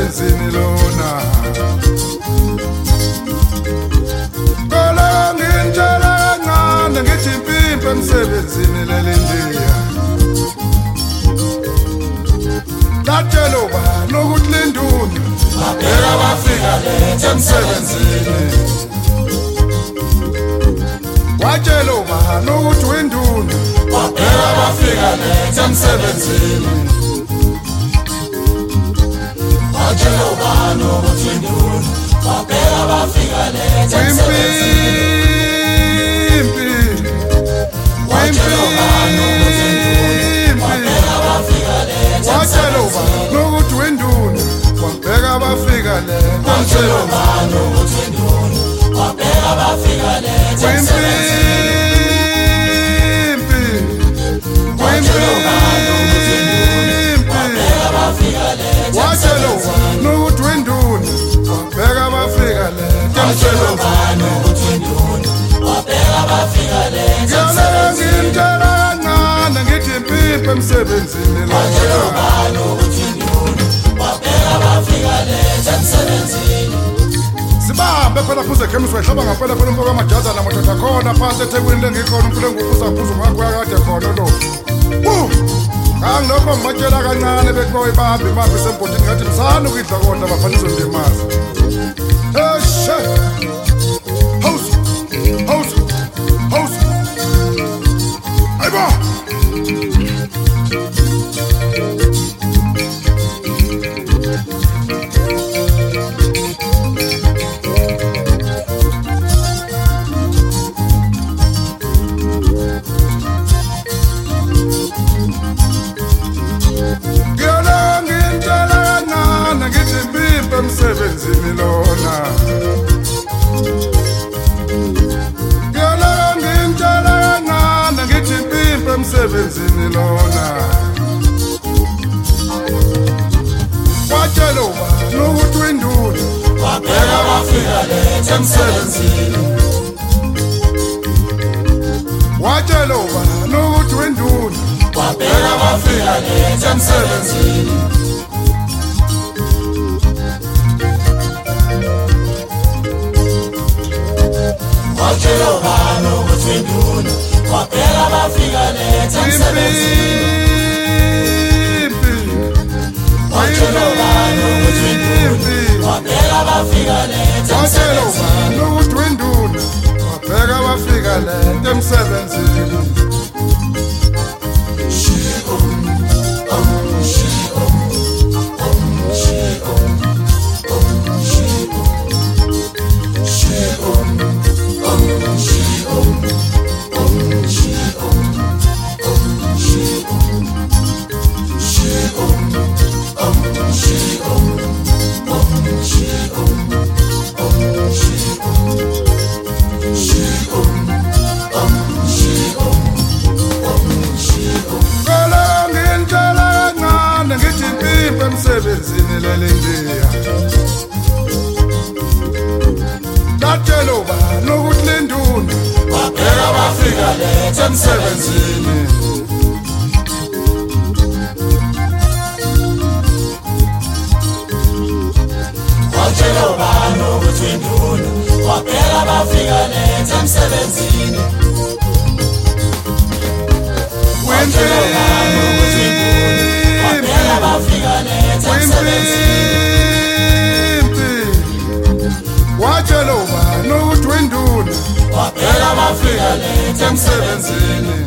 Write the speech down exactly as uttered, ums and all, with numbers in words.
emsebenzini lona Kola ngintshela kancane ngithi impimpa emsebenzini lelindiya Latshela ubani ukuthi linduna Babheka bafika lethe emsebenzini Watshela ubani ukuthi winduna Babheka bafika lethe emsebenzini Watshela ubani ukuthi winduna Babheka bafika lethe emsebenzini Watshela ubani ukuthi winduna Babheka bafika lethe Watshela ubani ukuthi winduna Babheka bafika lethe Watshela ubani ukuthi winduna Babheka bafika lethe Watshela ubani ukuthi winduna Babheka bafika lethe Watshela ubani ukuthi winduna Babheka bafika lethe Watshela ubani ukuthi winduna Babheka bafika lethe Ngintshela kancane ngithi impimpa emsebenzini Watshela ubani ukuthi winduna Babheka bafika lethe emsebenzini Sibambe phela phuze ekhemisi wehlaba ngaphela phela umfoko amajaza namathatha khona phansi eThekwini lengikhona umfule ngiphuza ngiphuza ngakho yakade khona lo Wu Angilokho ngimatshela kancane bekuba ibambe imaphi sembodini ngathi msana ukidla kodwa bafanisa ndimazi Eshe House House House Ayiba emsebenzini lona Ngiyala ngintshela kancane ngithi impimpa emsebenzini lona Watshela ubani ukuthi winduna Babheka bafika lethe emsebenzini Watshela ubani ukuthi winduna Babheka bafika lethe emsebenzini Watshela ubani ukuthi winduna Babheka bafika lethe emsebenzini Watshela ubani ukuthi winduna Babheka bafika lethe Watshela emsebenzini ubani ukuthi winduna Babheka bafika lethe emsebenzini emsebenzini lelindiya Latshela ubani ukuthi linduna Babheka bafika lethe emsebenzini Watshela ubani ukuthi winduna Babheka bafika lethe emsebenzini Watshela ubani ukuthi winduna Babheka bafika lethe emsebenzini Watshela ubani ukuthi winduna Babheka bafika lethe emsebenzini